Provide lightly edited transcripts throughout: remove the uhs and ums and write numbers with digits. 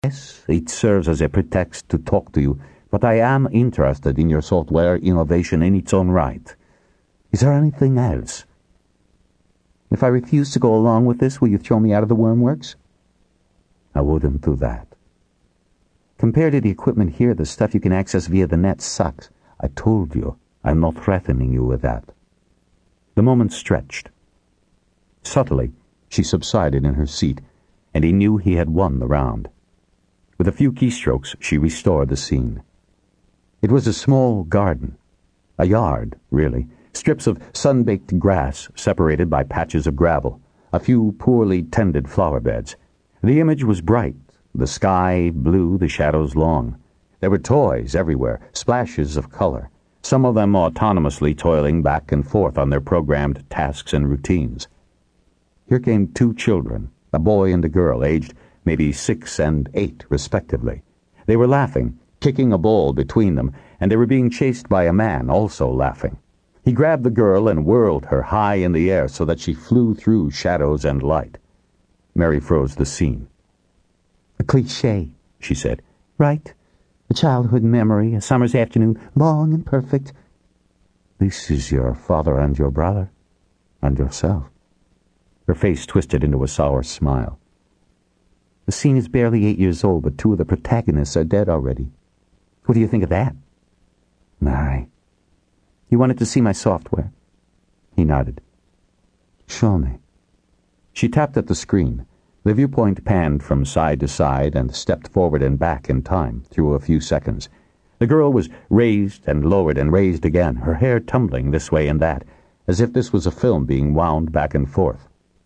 Yes, it serves as a pretext to talk to you, but I am interested in your software innovation in its own right. Is there anything else? If I refuse to go along with this, will you throw me out of the Wormworks? I wouldn't do that. Compared to the equipment here, the stuff you can access via the net sucks. I told you, I'm not threatening you with that. The moment stretched. Subtly, she subsided in her seat, and he knew he had won the round. With a few keystrokes, she restored the scene. It was a small garden. A yard, really. Strips of sun-baked grass separated by patches of gravel. A few poorly tended flower beds. The image was bright. The sky blue, the shadows long. There were toys everywhere, splashes of color, some of them autonomously toiling back and forth on their programmed tasks and routines. Here came two children, a boy and a girl, aged maybe 6 and 8, respectively. They were laughing, kicking a ball between them, and they were being chased by a man, also laughing. He grabbed the girl and whirled her high in the air so that she flew through shadows and light. Mary froze the scene. A cliché, she said. Right. A childhood memory, a summer's afternoon, long and perfect. This is your father and your brother, and yourself. Her face twisted into a sour smile. The scene is barely 8 years old, but 2 of the protagonists are dead already. What do you think of that? Mary. You wanted to see my software? He nodded. Show me. She tapped at the screen. The viewpoint panned from side to side and stepped forward and back in time through a few seconds. The girl was raised and lowered and raised again, her hair tumbling this way and that, as if this was a film being wound back and forth.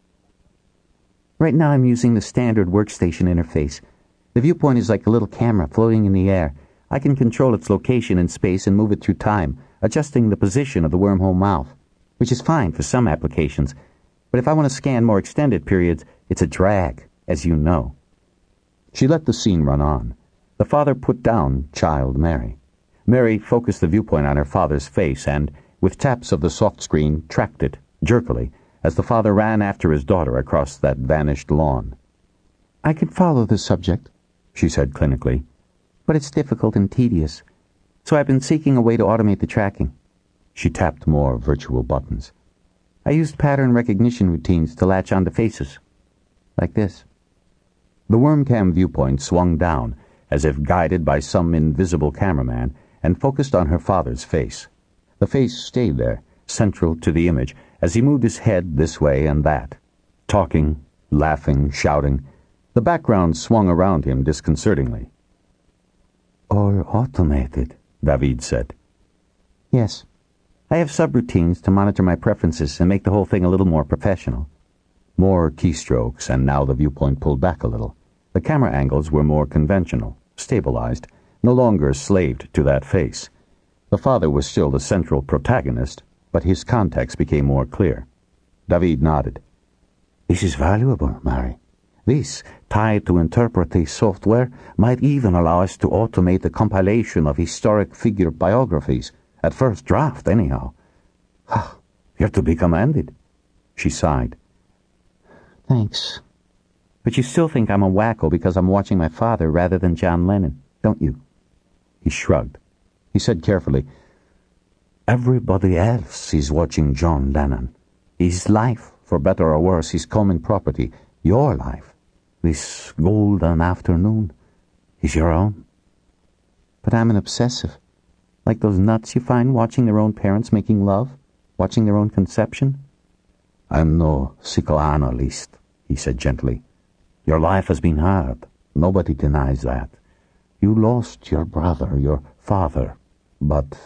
Right now I'm using the standard workstation interface. The viewpoint is like a little camera floating in the air. I can control its location in space and move it through time, adjusting the position of the wormhole mouth, which is fine for some applications. But if I want to scan more extended periods, it's a drag, as you know. She let the scene run on. The father put down child Mary. Mary focused the viewpoint on her father's face and, with taps of the soft screen, tracked it, jerkily, as the father ran after his daughter across that vanished lawn. I can follow the subject, she said clinically, but it's difficult and tedious, so I've been seeking a way to automate the tracking. She tapped more virtual buttons. I used pattern recognition routines to latch onto faces. Like this. The WormCam viewpoint swung down, as if guided by some invisible cameraman, and focused on her father's face. The face stayed there, central to the image, as he moved his head this way and that, talking, laughing, shouting. The background swung around him disconcertingly. Or automated, David said. Yes. I have subroutines to monitor my preferences and make the whole thing a little more professional. More keystrokes, and now the viewpoint pulled back a little. The camera angles were more conventional, stabilized, no longer slaved to that face. The father was still the central protagonist, but his context became more clear. David nodded. This is valuable, Mary. This, tied to interpretive software, might even allow us to automate the compilation of historic figure biographies, at first draft, anyhow. You're to be commended. She sighed. Thanks. But you still think I'm a wacko because I'm watching my father rather than John Lennon, don't you? He shrugged. He said carefully, Everybody else is watching John Lennon. His life, for better or worse, his common property, your life, this golden afternoon, is your own. But I'm an obsessive. Like those nuts you find watching their own parents making love, watching their own conception. I'm no psychoanalyst, he said gently. Your life has been hard. Nobody denies that. You lost your brother, your father, but...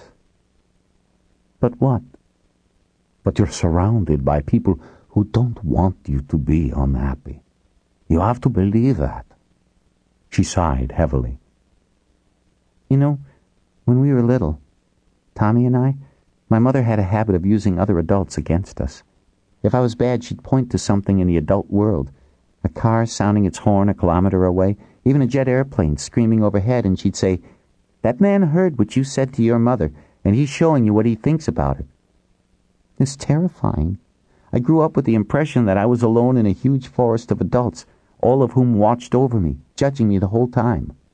But what? But you're surrounded by people who don't want you to be unhappy. You have to believe that. She sighed heavily. You know, when we were little, Tommy and I, my mother had a habit of using other adults against us. If I was bad, she'd point to something in the adult world. A car sounding its horn a kilometer away, even a jet airplane screaming overhead, and she'd say, That man heard what you said to your mother, and he's showing you what he thinks about it. It's terrifying. I grew up with the impression that I was alone in a huge forest of adults, all of whom watched over me, judging me the whole time.